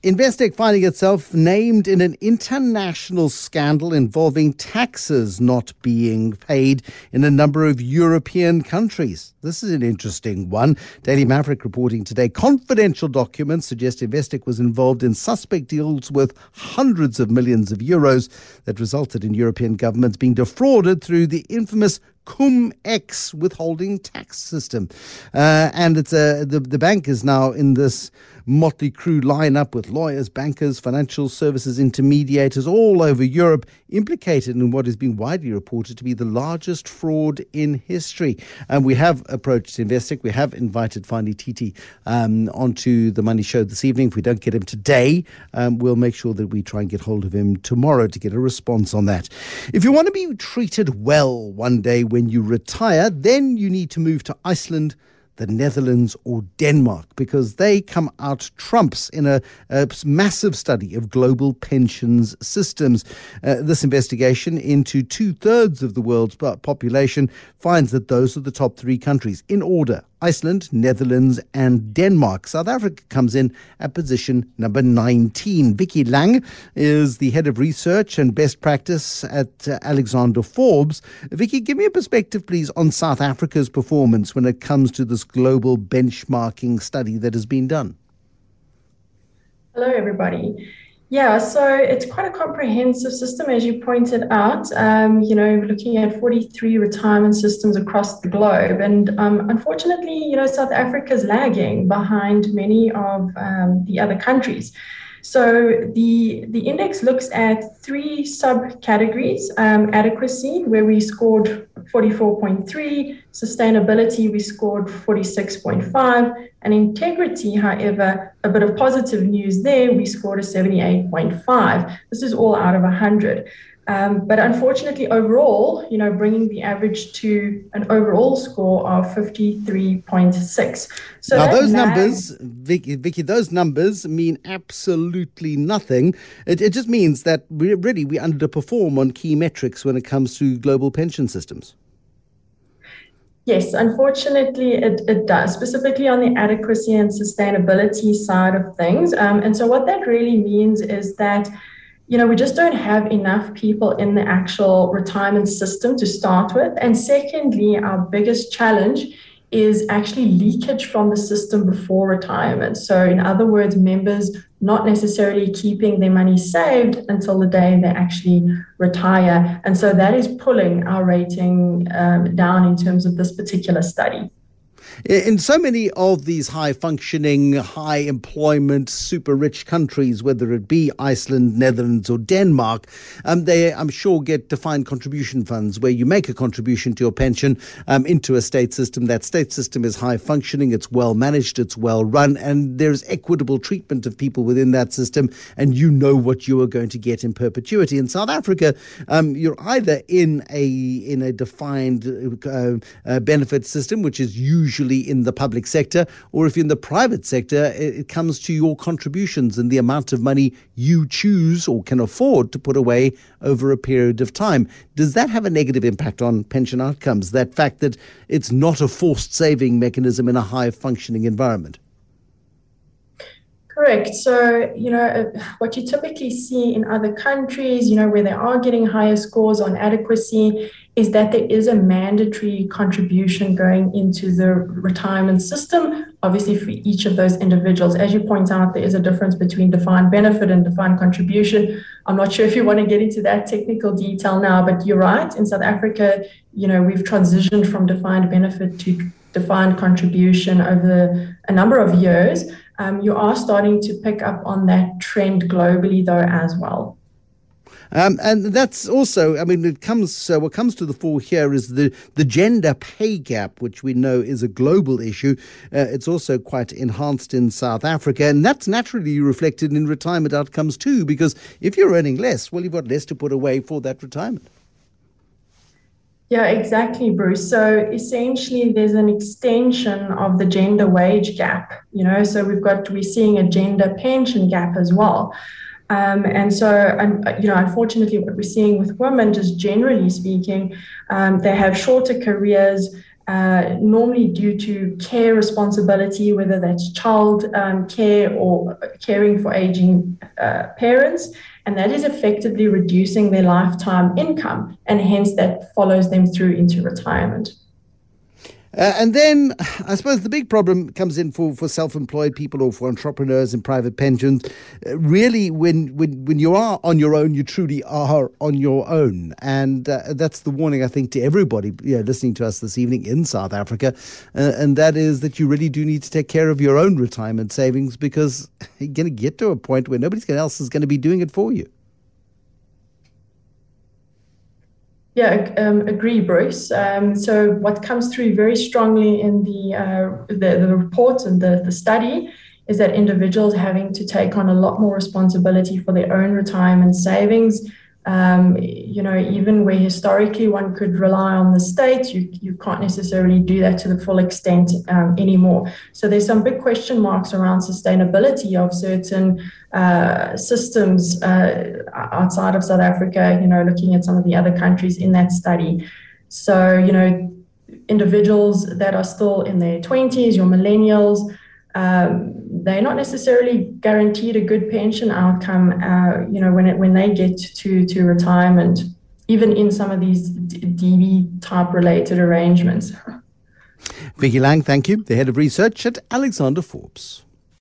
Investec finding itself named in an international scandal involving taxes not being paid in a number of European countries. This is an interesting one. Daily Maverick reporting today, confidential documents suggest Investec was involved in suspect deals with hundreds of millions of euros that resulted in European governments being defrauded through the infamous Cum-Ex withholding tax system. And it's the bank is now in this motley crew lineup with lawyers, bankers, financial services intermediators all over Europe, implicated in what has been widely reported to be the largest fraud in history. And we have approached Investec. We have invited Fani Titi onto the Money Show this evening. If we don't get him today, we'll make sure that we try and get hold of him tomorrow to get a response on that. If you want to be treated well one day when you retire, then you need to move to Iceland, the Netherlands or Denmark, because they come out trumps in a massive study of global pensions systems. This investigation into 2/3 of the world's population finds that those are the top three countries in order: Iceland, Netherlands and Denmark. South Africa comes in at position number 19. Vicky Lang is the head of research and best practice at Alexander Forbes. Vicky, give me a perspective, please, on South Africa's performance when it comes to this global benchmarking study that has been done. Hello, everybody. Yeah, so it's quite a comprehensive system, as you pointed out, looking at 43 retirement systems across the globe. And unfortunately, South Africa is lagging behind many of the other countries. So the index looks at three subcategories: adequacy, where we scored 44.3, sustainability, we scored 46.5, and integrity, however, a bit of positive news there, we scored a 78.5. This is all out of 100. But unfortunately, overall, bringing the average to an overall score of 53.6. So now, those numbers, Vicky, those numbers mean absolutely nothing. It just means that we underperform on key metrics when it comes to global pension systems. Yes, unfortunately, it does, specifically on the adequacy and sustainability side of things. And so what that really means is that we just don't have enough people in the actual retirement system to start with. And secondly, our biggest challenge is actually leakage from the system before retirement. So in other words, members not necessarily keeping their money saved until the day they actually retire. And so that is pulling our rating down in terms of this particular study. In so many of these high-functioning, high-employment, super-rich countries, whether it be Iceland, Netherlands or Denmark, they, I'm sure, get defined contribution funds where you make a contribution to your pension into a state system. That state system is high-functioning, it's well-managed, it's well-run, and there's equitable treatment of people within that system, and you know what you are going to get in perpetuity. In South Africa, you're either in a defined benefit system, which is usually in the public sector, or if you're in the private sector, it comes to your contributions and the amount of money you choose or can afford to put away over a period of time. Does that have a negative impact on pension outcomes, that fact that it's not a forced saving mechanism in a high-functioning environment? Correct. So, what you typically see in other countries, where they are getting higher scores on adequacy, is that there is a mandatory contribution going into the retirement system, obviously for each of those individuals. As you point out, there is a difference between defined benefit and defined contribution. I'm not sure if you want to get into that technical detail now, but you're right. In South Africa, we've transitioned from defined benefit to defined contribution over a number of years. You are starting to pick up on that trend globally, though, as well. And that's also, what comes to the fore here is the gender pay gap, which we know is a global issue. It's also quite enhanced in South Africa, and that's naturally reflected in retirement outcomes too, because if you're earning less, well, you've got less to put away for that retirement. Yeah, exactly, Bruce. So essentially, there's an extension of the gender wage gap, so we're seeing a gender pension gap as well. Unfortunately, what we're seeing with women, just generally speaking, they have shorter careers, normally due to care responsibility, whether that's child care or caring for aging parents, and that is effectively reducing their lifetime income, and hence that follows them through into retirement. And then I suppose the big problem comes in for self-employed people or for entrepreneurs and private pensions. Really, when you are on your own, you truly are on your own. And that's the warning, I think, to everybody listening to us this evening in South Africa. And that is that you really do need to take care of your own retirement savings, because you're going to get to a point where nobody else is going to be doing it for you. Yeah, agree, Bruce. So what comes through very strongly in the report and the study is that individuals having to take on a lot more responsibility for their own retirement savings. Even where historically one could rely on the state, you can't necessarily do that to the full extent anymore. So there's some big question marks around sustainability of certain systems outside of South Africa, looking at some of the other countries in that study. So, individuals that are still in their 20s, your millennials, they're not necessarily guaranteed a good pension outcome, when they get to retirement, even in some of these DB type related arrangements. Vicky Lang, thank you, the head of research at Alexander Forbes.